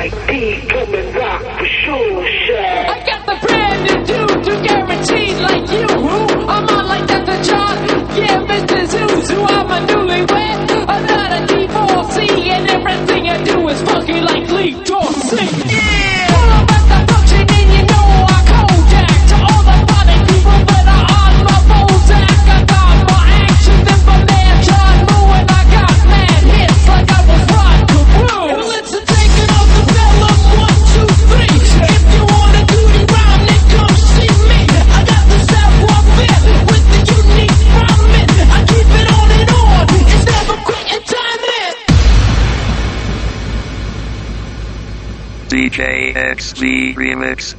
Mike D, come and rock for sure, Shaq. I got the brand new dude, you guaranteed like you. Who? I'm on like Dr. John. Yeah, Mr. Zuzu, I'm a newlywed. I'm not a D4C, and everything I do is funky like Lee Dorsey. Yeah! All about the function, and you know I Kodak. To all the funny people that are on my Bozak. I got more action than my man John Moo, and I got mad hits like I was Rod Carew. Well, let's take it off the bellum, 1, 2, 3. If you want a duty rhyme, then come see me. I got the savoir faire with the unique rhyming. I keep it on and on, it's never quitting timing. DJ XV Remix.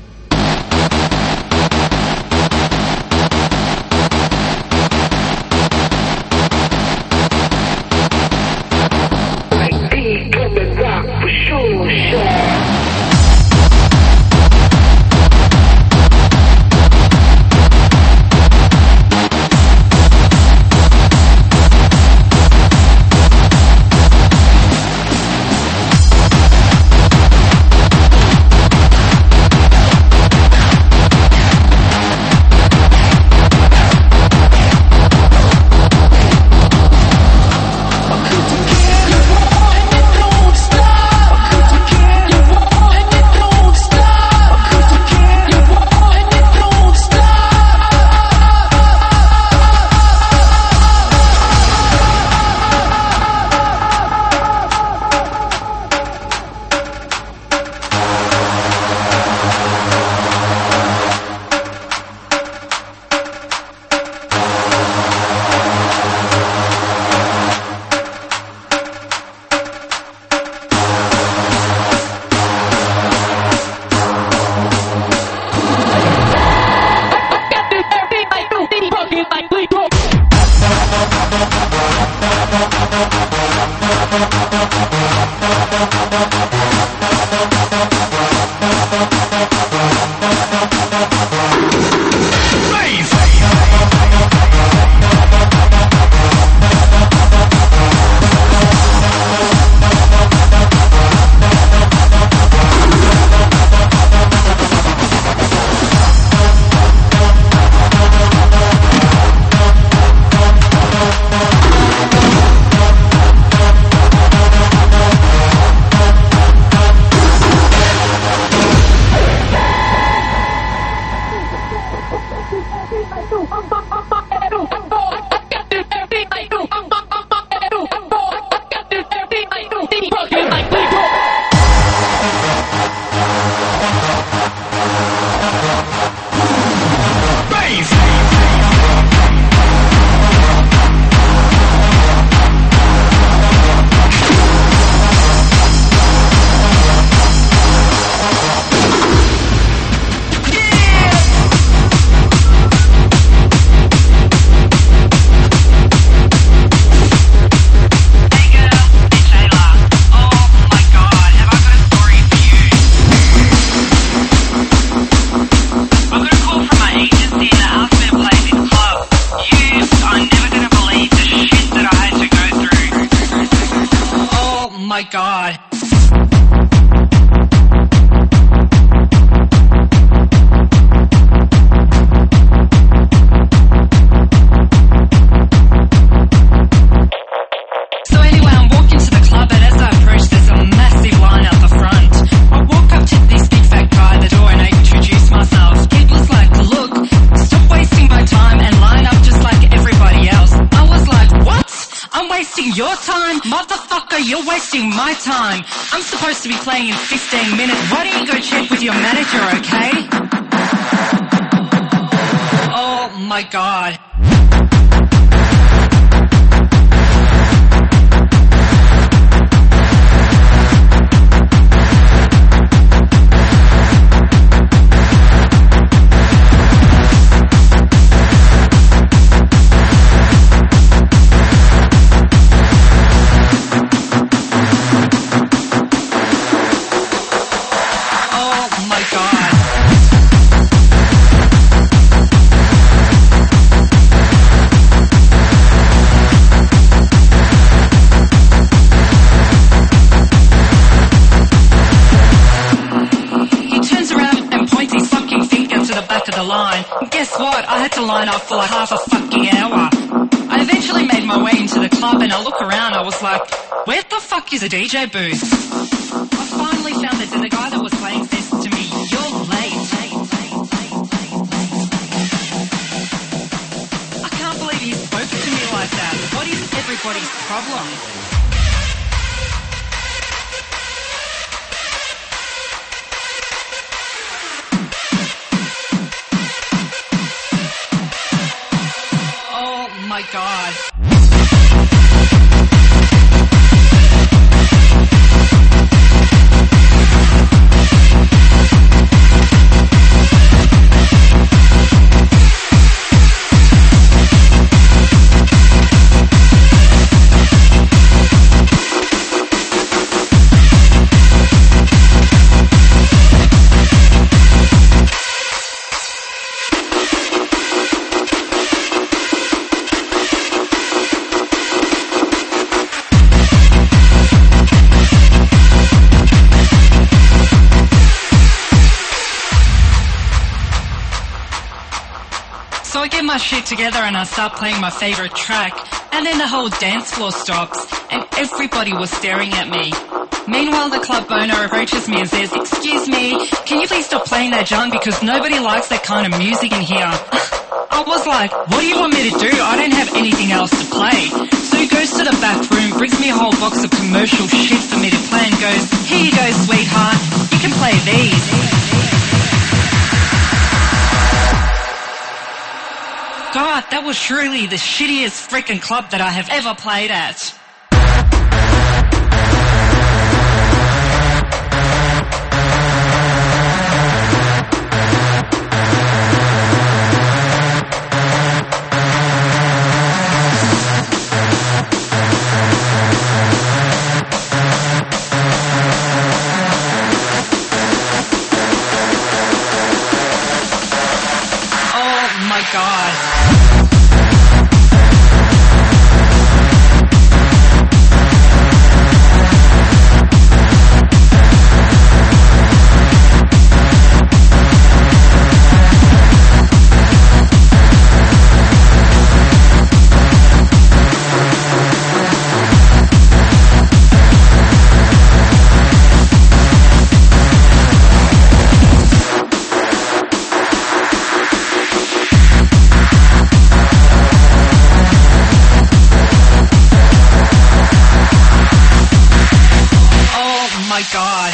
Mike D, come and rock for sure, Shaq. My God. So anyway, I'm walking to the club, and as I approach, there's a massive line out the front. I walk up to this big fat guy at the door, and I introduce myself. Kid was like, look, stop wasting my time and line up just like everybody else. I was like, what? I'm wasting your time? Motherfucker, you're wasting my time. I'm supposed to be playing in 15 minutes. Why don't you go check with your manager, okay? Oh my God. line. And guess what? I had to line up for like half a fucking hour. I eventually made my way into the club and I look around, I was like, where the fuck is a DJ booth? I finally found it and the guy that was playing says to me, you're late. I can't believe he spoke to me like that. What is everybody's problem? Oh my God. So I get my shit together and I start playing my favourite track, and then the whole dance floor stops and everybody was staring at me. Meanwhile, the club owner approaches me and says, excuse me, can you please stop playing that junk because nobody likes that kind of music in here. I was like, what do you want me to do? I don't have anything else to play. So he goes to the back room, brings me a whole box of commercial shit for me to play and goes, here you go sweetheart, you can play these. God, that was surely the shittiest frickin' club that I have ever played at. Oh my God. My God.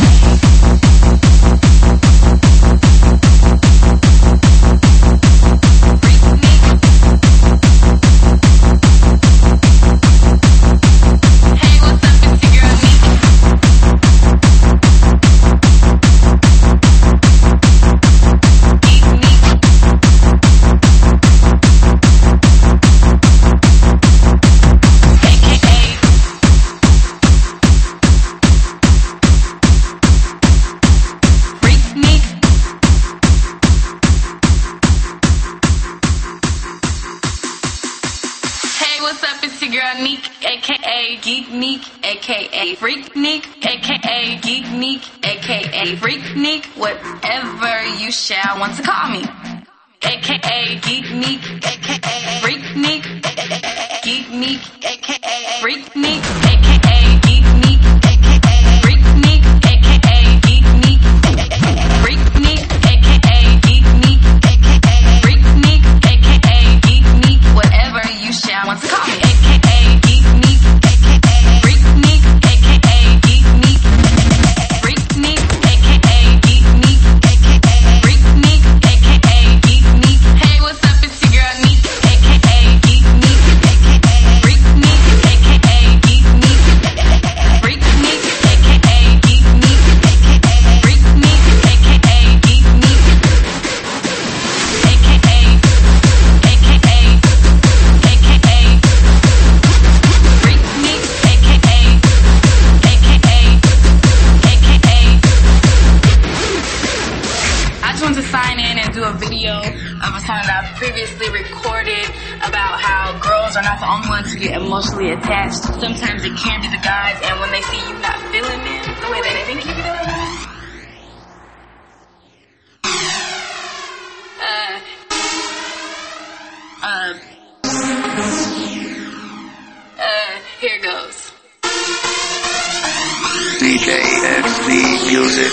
aka Geek Neek, aka Freak Neek, aka Geek Neek, aka Freak Neek, whatever you shall want to call me. AKA Geek Neek, aka Freak Neek, Geek Neek, aka Freak Neek, aka Geek Neek, aka Freak Neek, aka Geek Neek, Freak Neek, aka Geek Neek, aka Freak Neek, aka Geek Neek, whatever you shall want to call me. AKA Geek Neek, aka Freak Neek, aka Geek Neek, Freak Neek, aka Geek Neek, aka Freak Neek, aka Geek Neek. Hey, what's up? It's your girl Neek, aka Geek Neek, aka Freak Neek, aka Geek Neek, Freak Neek, aka Geek Neek, aka Freak Neek, aka Geek Neek, aka Freak Neek, I just wanted to sign in and do a video of a song that I previously recorded about how girls are not the only ones who get emotionally attached. Sometimes it can be the guys, and when they see you not feeling them the way they think you feel them, Here goes. DJ XD Music.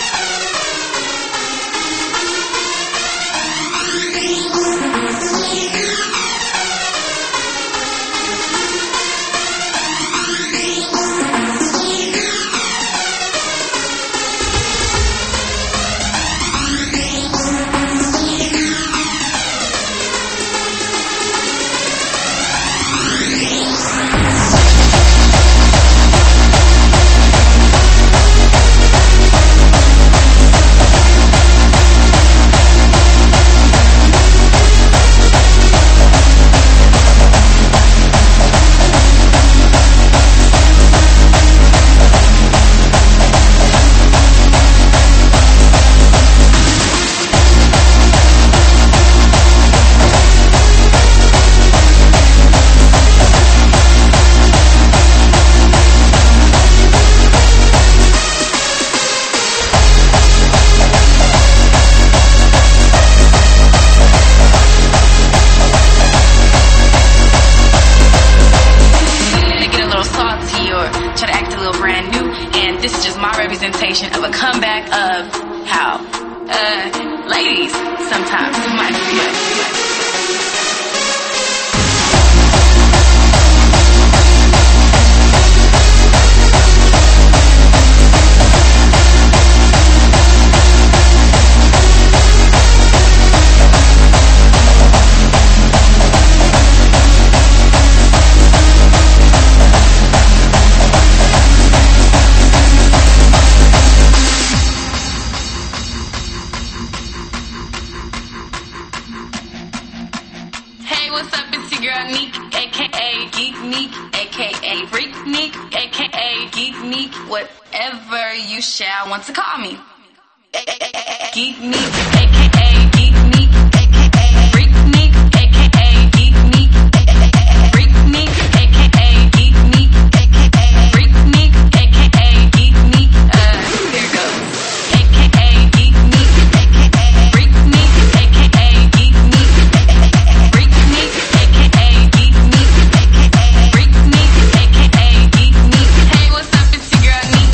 Of a comeback of how ladies sometimes might feel. Whatever you shall want to call me. Geek Neek, aka Geek Neek, aka Freak Neek, aka Geek Neek, Freak Neek, aka Geek Neek, aka Freak Neek, aka Geek Neek. Here goes. Aka Geek Neek, aka Freak Neek, aka Geek Neek, Freak Neek, aka Geek Neek, aka Freak Neek, aka Geek Neek. Hey, what's up? It's your girl Neek.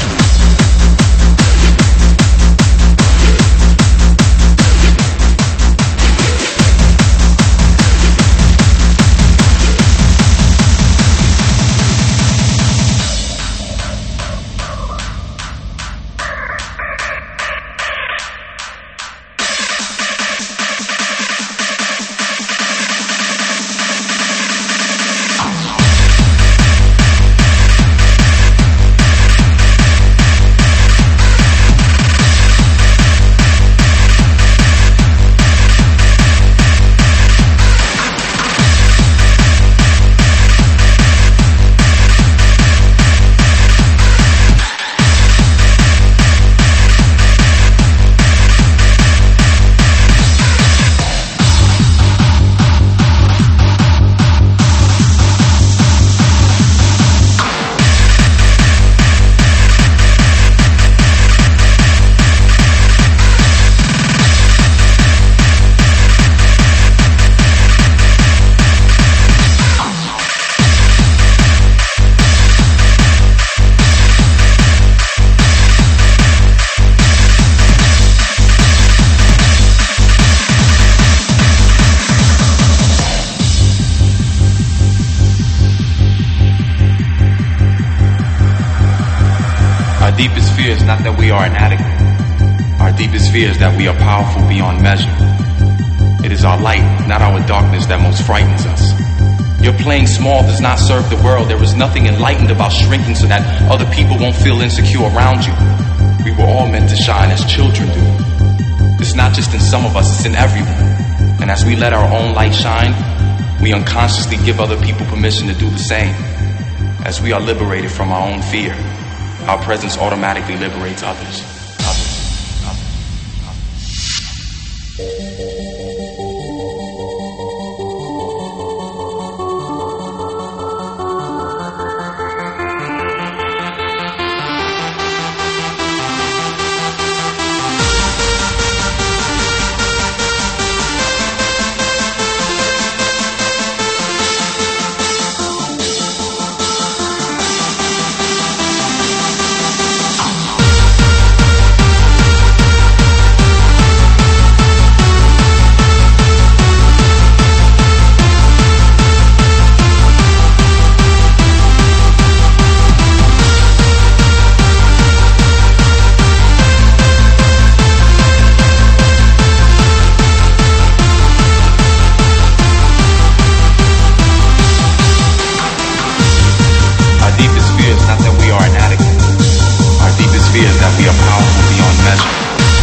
Our deepest fear is not that we are inadequate. Our deepest fear is that we are powerful beyond measure. It is our light, not our darkness, that most frightens us. Your playing small does not serve the world. There is nothing enlightened about shrinking so that other people won't feel insecure around you. We were all meant to shine as children do. It's not just in some of us, it's in everyone. And as we let our own light shine, we unconsciously give other people permission to do the same. As we are liberated from our own fear, our presence automatically liberates others. that we are powerful beyond measure.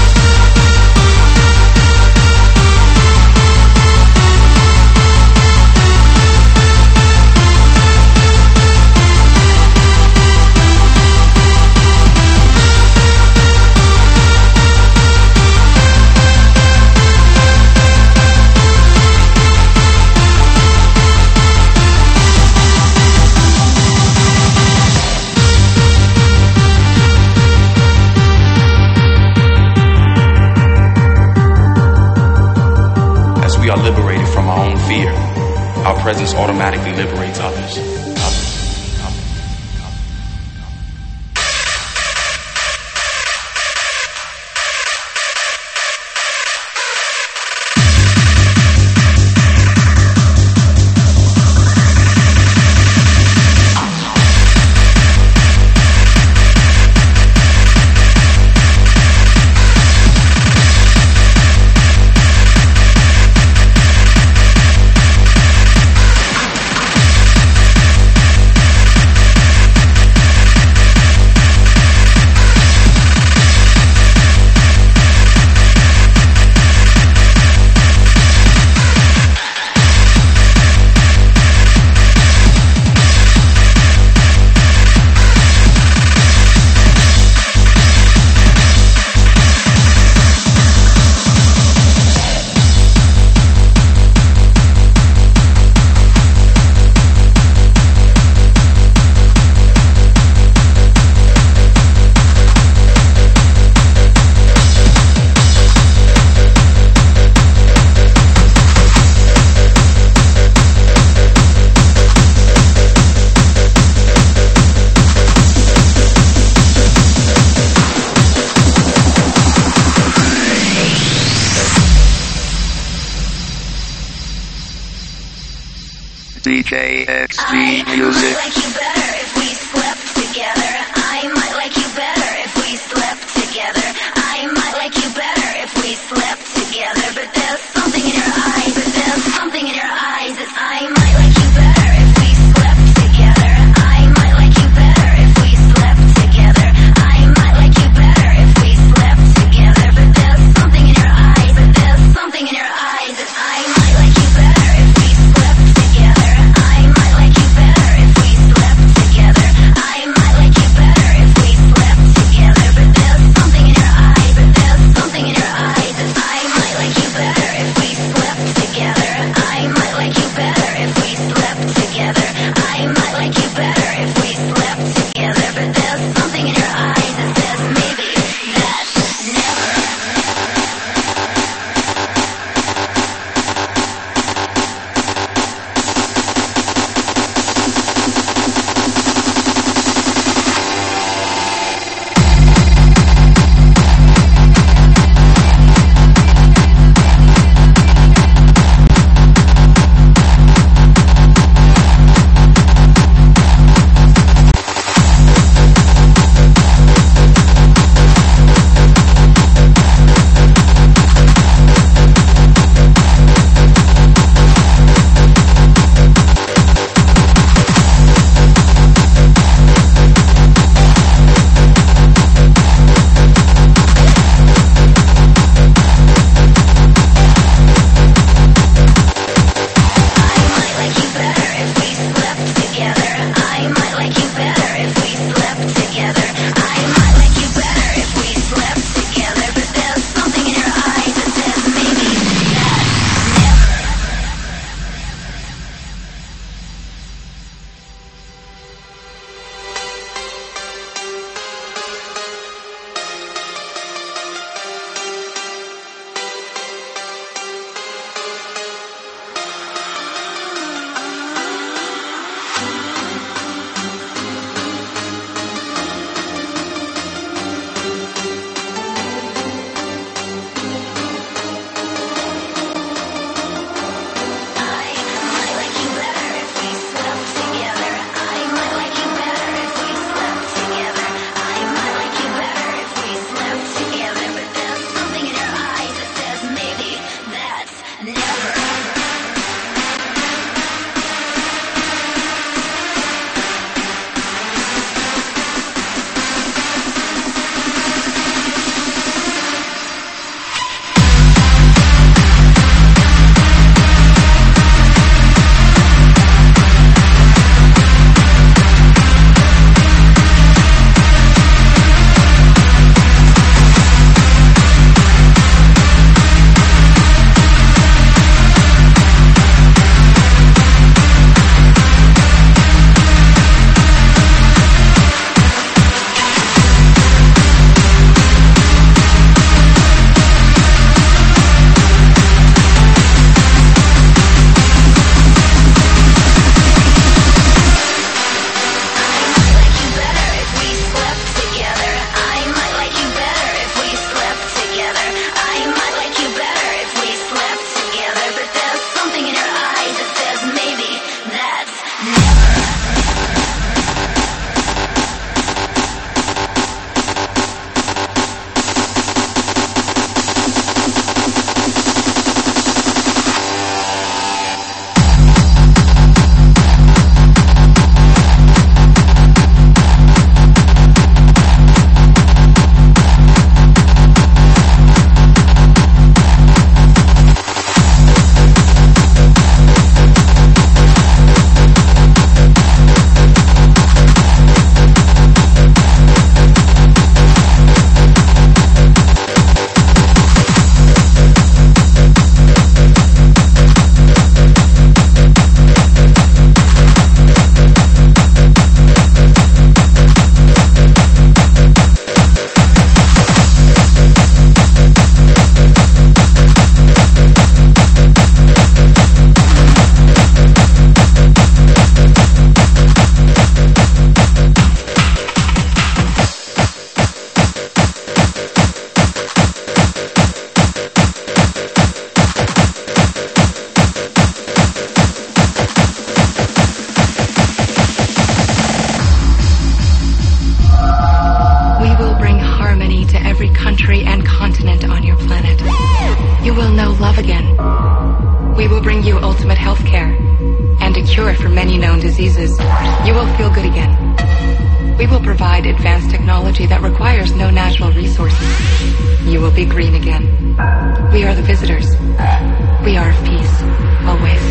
We are liberated from our own fear. Our presence automatically liberates others. DJ XD Music. I might like you better if we slept together. I might like you better if we slept together. I might like you better if we slept together. But there's something in your eyes. But there's something in your eyes that I might like you better if we slept together. I might like you better if we slept together. I might like you better if we slept together. But there's something in your eyes. But there's something in your eyes that I might like you better if we slept together. I might like you better if we slept many known diseases, you will feel good again. We will provide advanced technology that requires no natural resources. You will be green again. We are the visitors. We are of peace, always.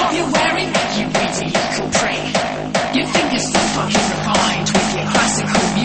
You think you're so fucking refined with your classical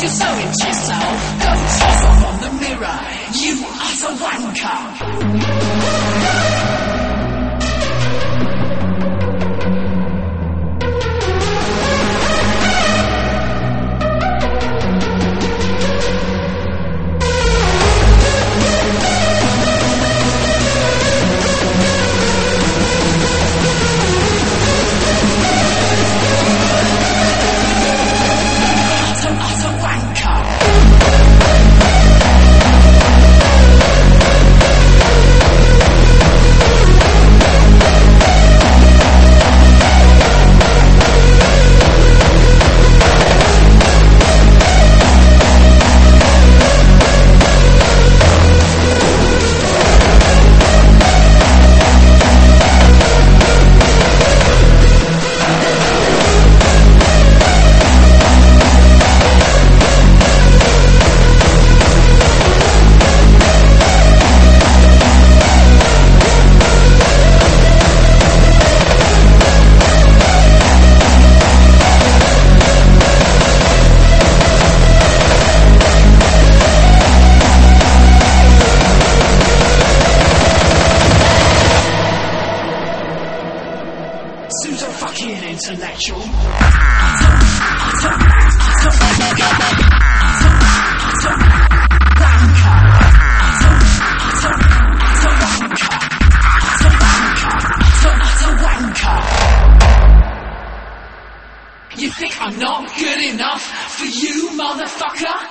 you're so into yourself. Don't toss off on the mirror, you utter wanker. You think I'm not good enough for you, motherfucker?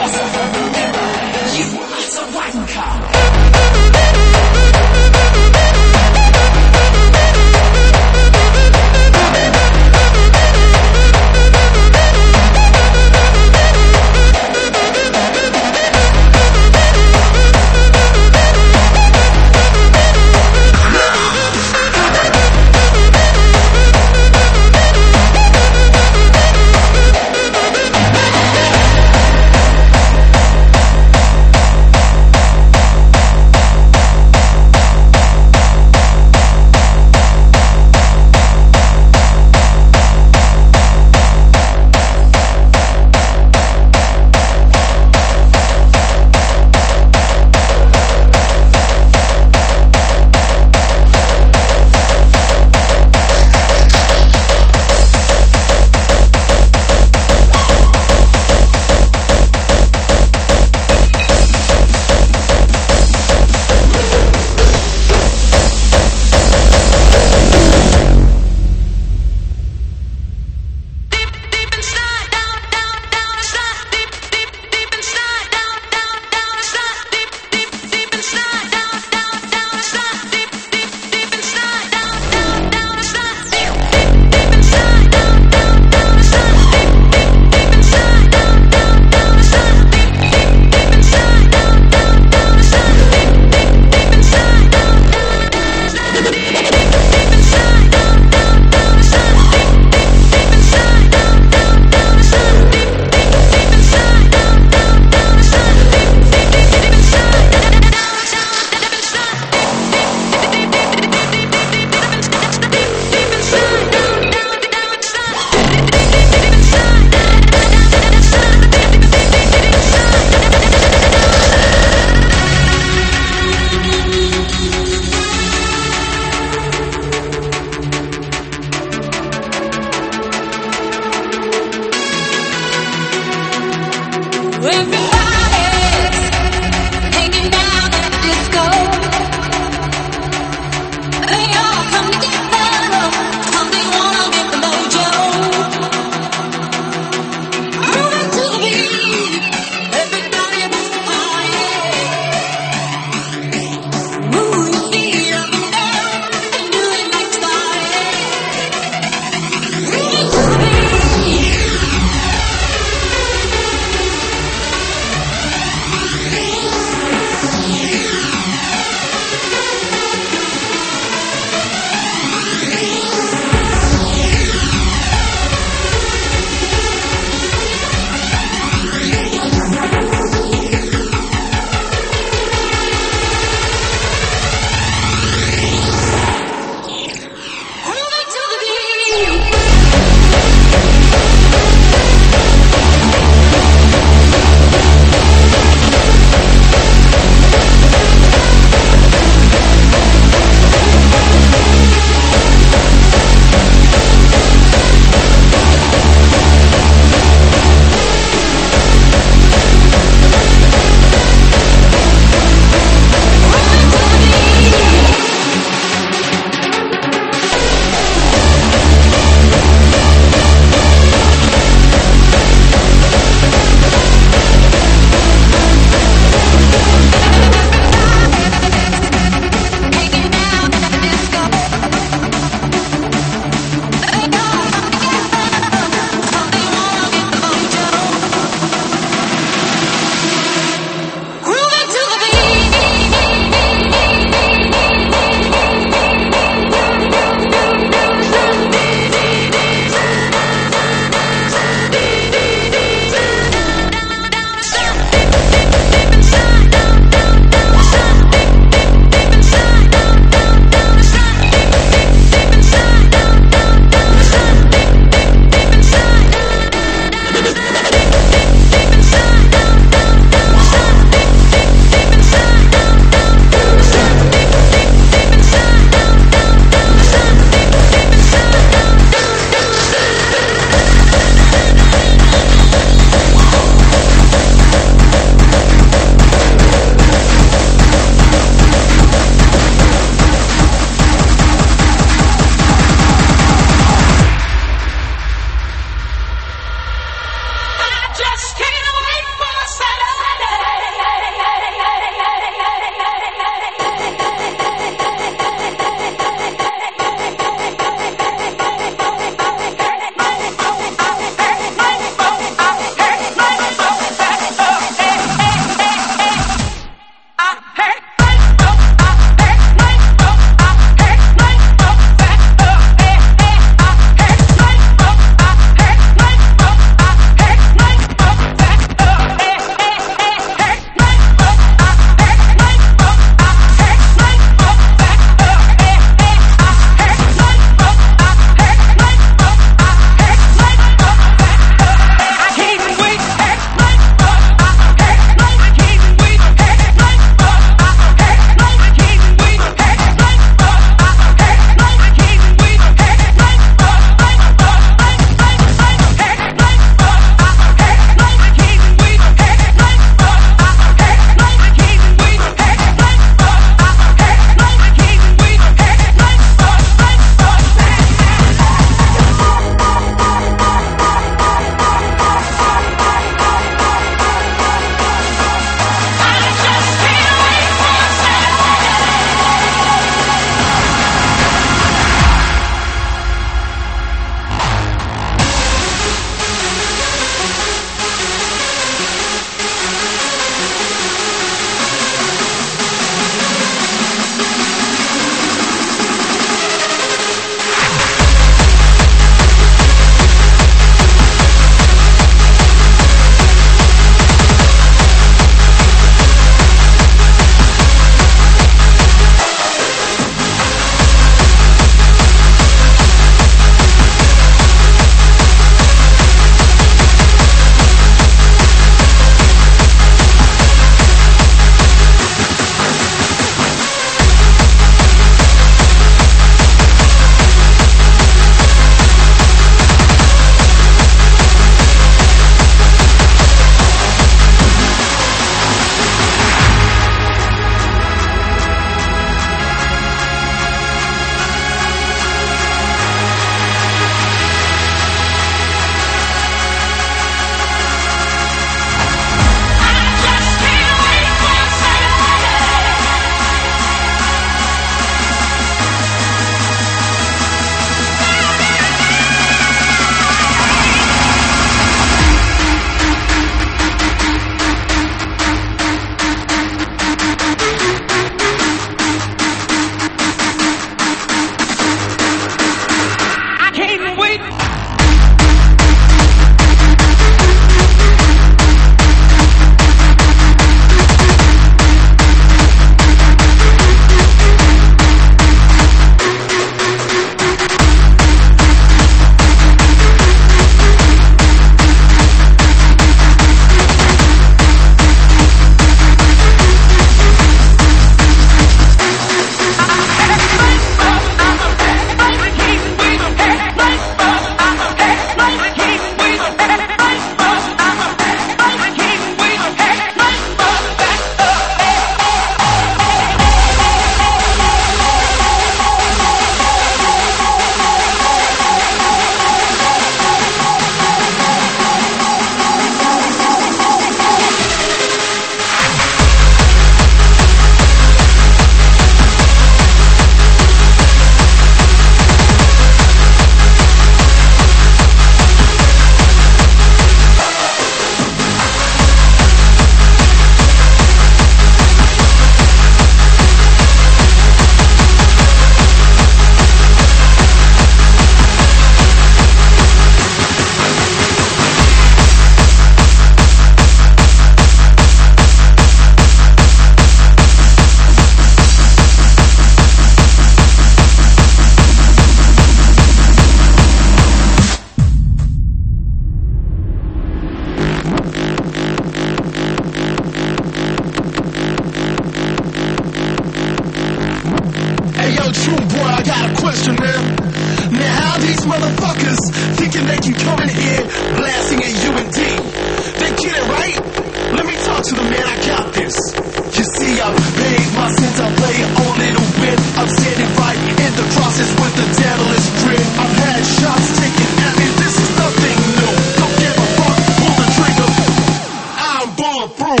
motherfuckers thinking they can come in here blasting at you and D. They get it right? Let me talk to the man, I got this. You see, I've paid my sins, I play only to win. I'm standing right in the crosses with the devilish grin. I've had shots taken at me, this is nothing new. Don't give a fuck, pull the trigger. I'm bulletproof.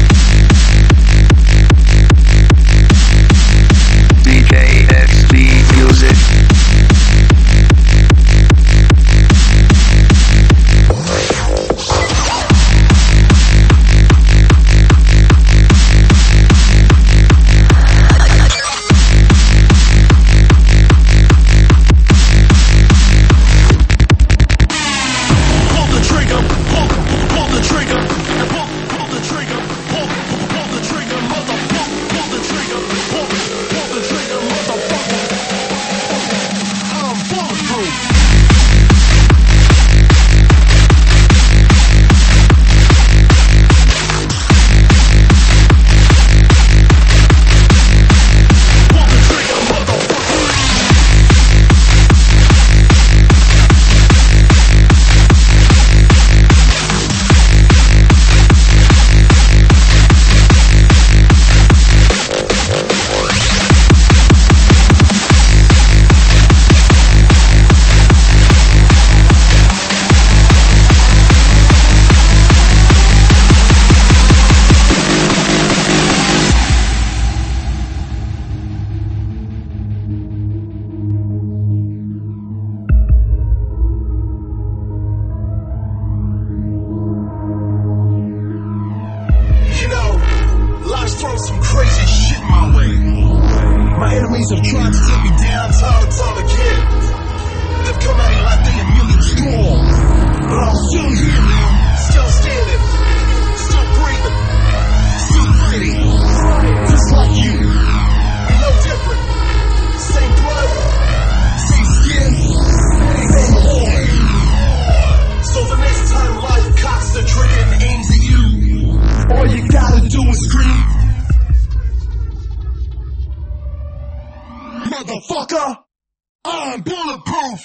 DJ XB Music. Motherfucker, I'm bulletproof.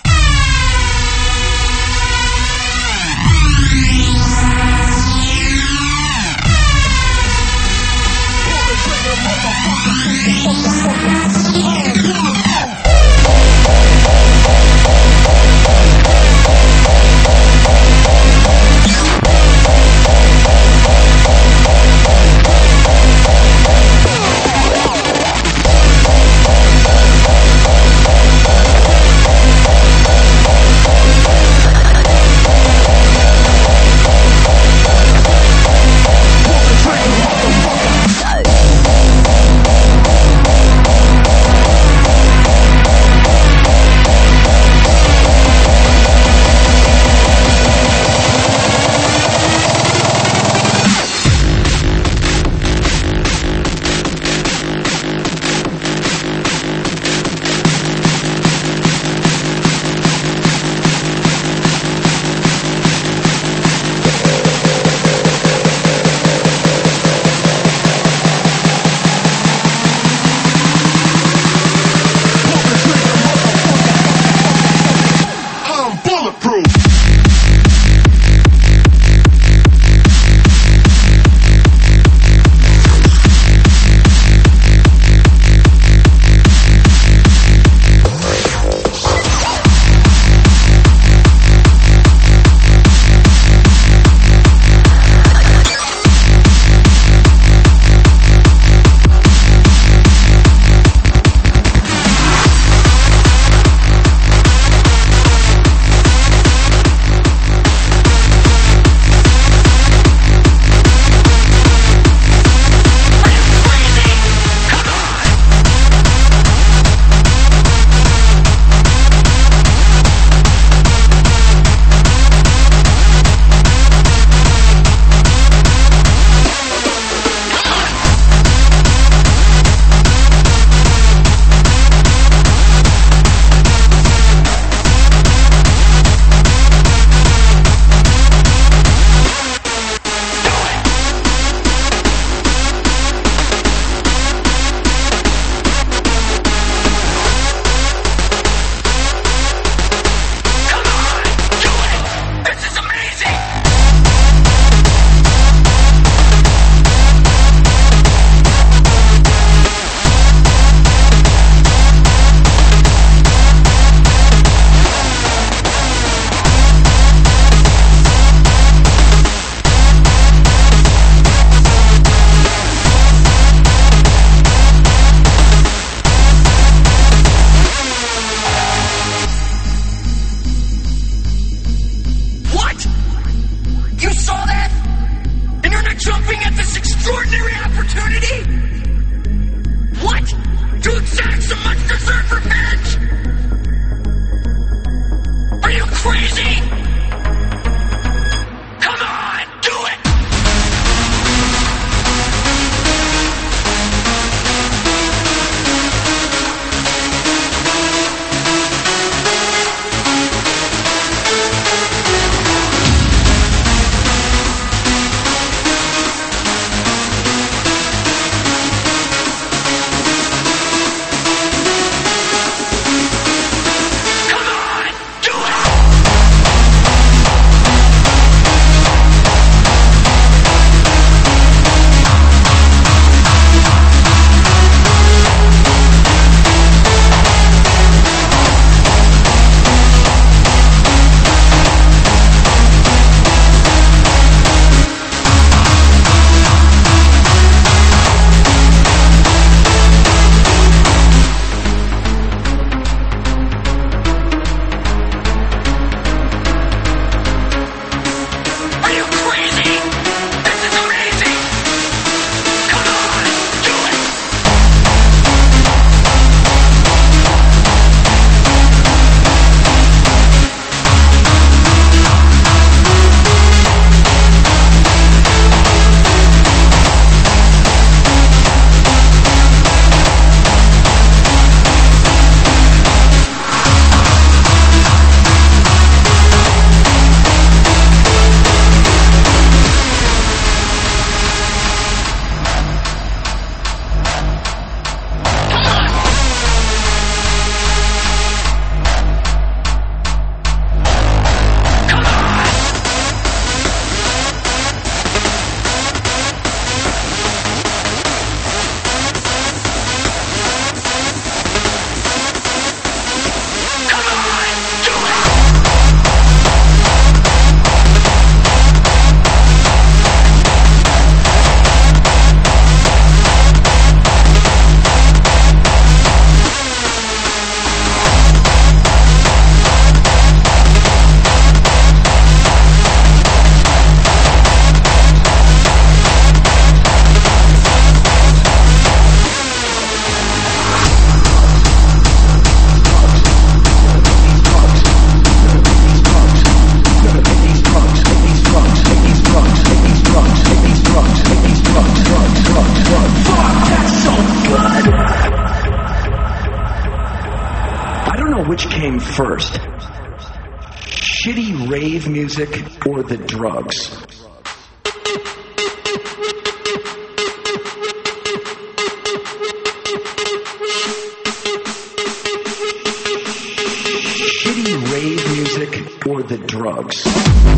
which came first. Shitty rave music or the drugs? Shitty rave music or the drugs?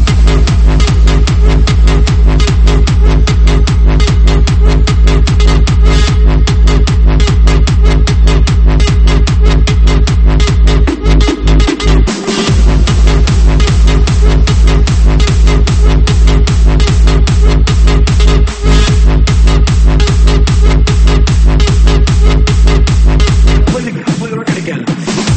Play the record again.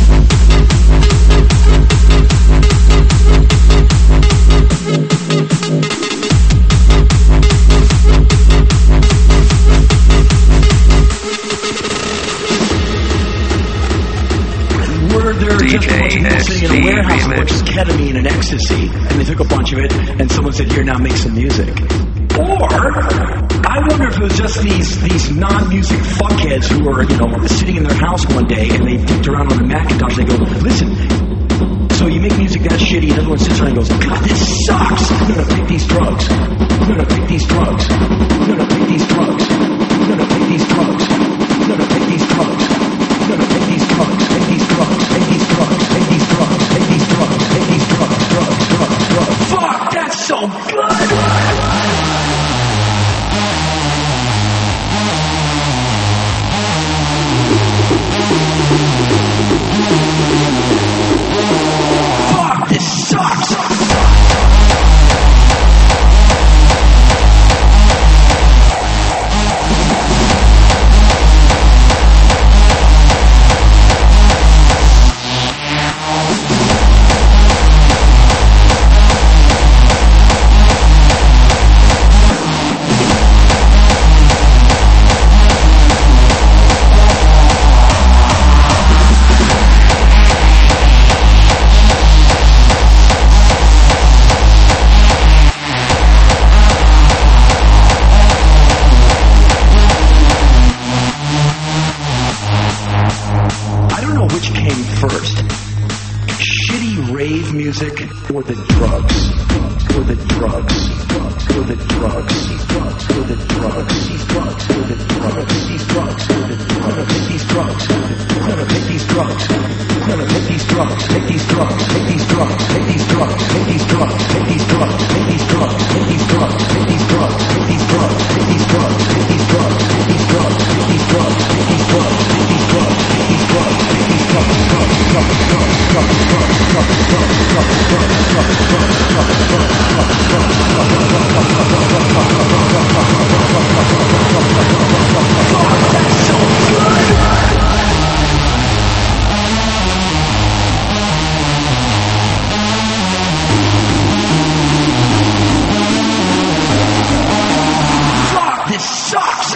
Sitting in a warehouse with a bunch of ketamine and ecstasy, and they took a bunch of it, and someone said, "Here, now make some music." Or I wonder if it was just these non-music fuckheads who were, sitting in their house one day and they dipped around on the Macintosh. They go, "Listen, so you make music that shitty," and everyone sits around and goes, "God, this sucks. I'm gonna pick these drugs. I'm gonna pick these drugs. I'm gonna pick these drugs. I'm gonna pick these drugs. I'm gonna pick these drugs. I'm gonna pick these drugs. Take these drugs. Take these drugs. Take these drugs. Take these drugs. Take these drugs. Drugs. Fuck, that's so good." Fuck, this sucks! Music or the drugs, or the drugs, or the drugs, or the drugs, these drugs, or the drugs, these drugs, or the drugs, take these drugs, I'm gonna take these drugs, I'm gonna take these drugs, take these drugs, take these drugs, take these drugs, take these drugs, take these drugs, take these drugs, take these drugs, take these drugs, take these drugs, take these drugs, take these drugs, take these drugs, take these drugs, take these drugs, take these drugs, take these drugs, take these drugs, Fuck, this sucks!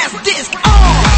brass disc on.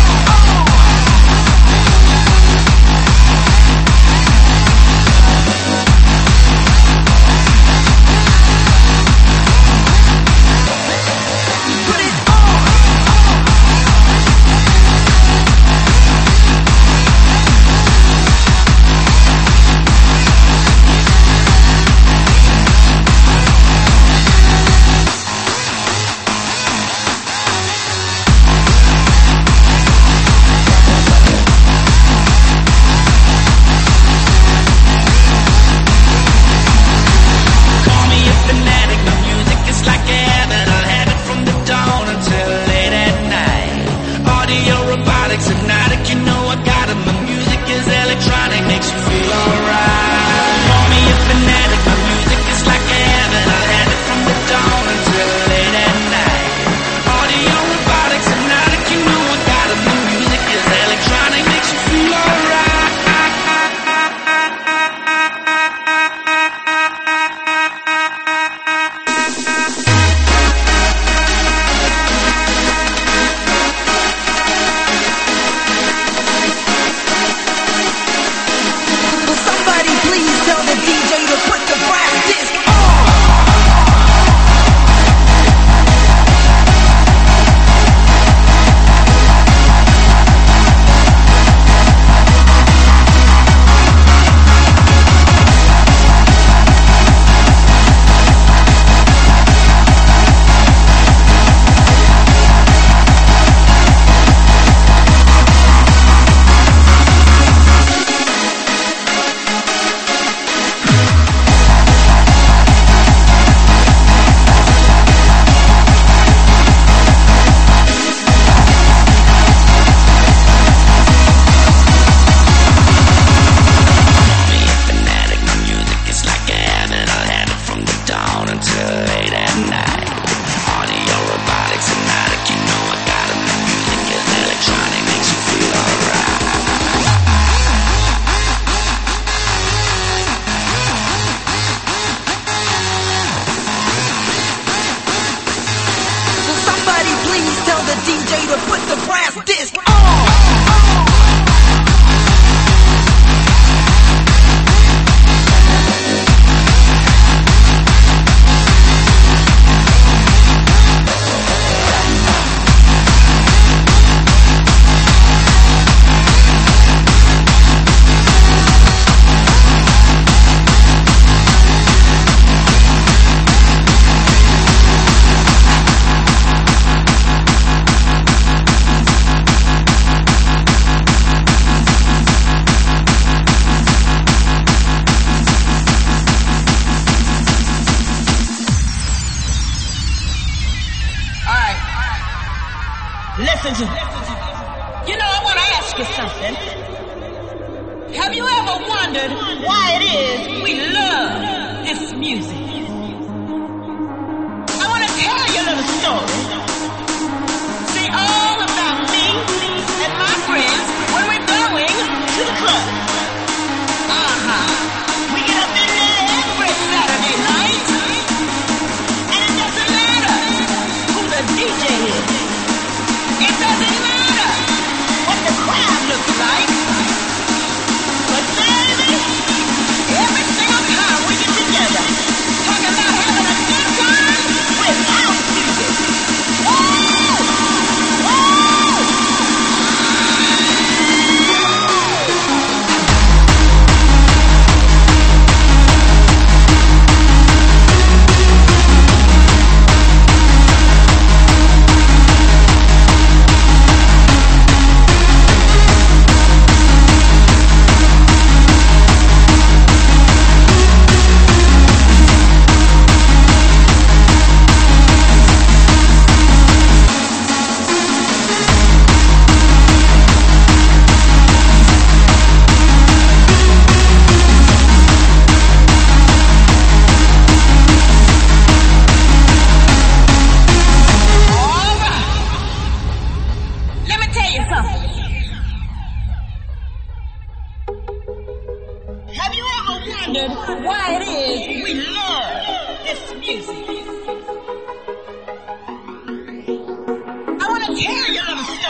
wondered why it is we love this music. I want to tell you a little story.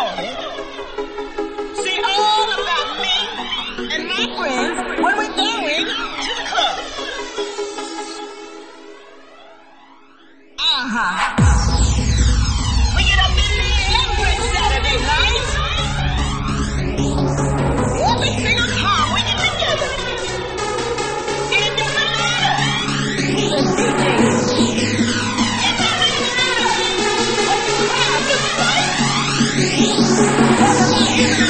We get up in there every Saturday night. Every single time we get together. And it doesn't matter who the DJ is. It doesn't matter what the crowd looks like. Everybody in the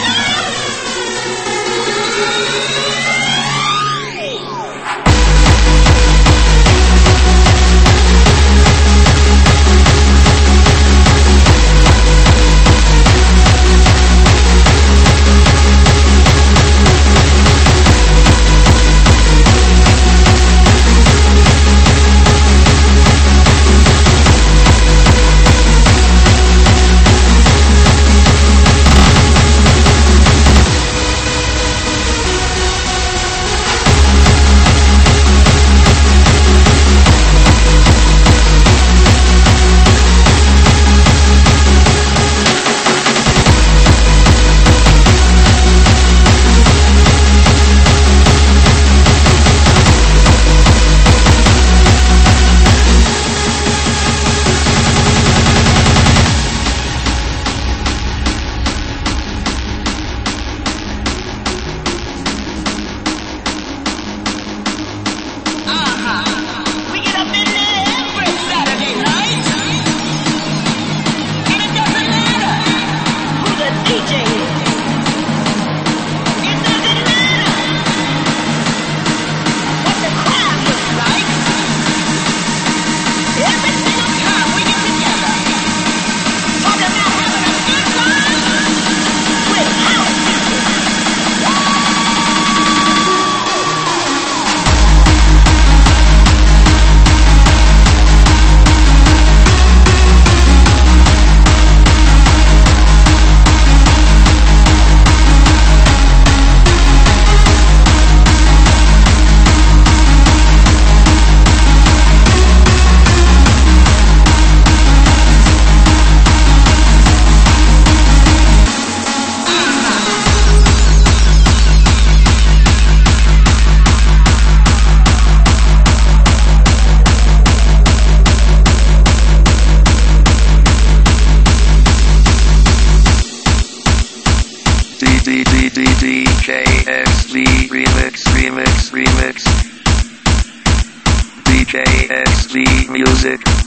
DJXV remix DJXV music.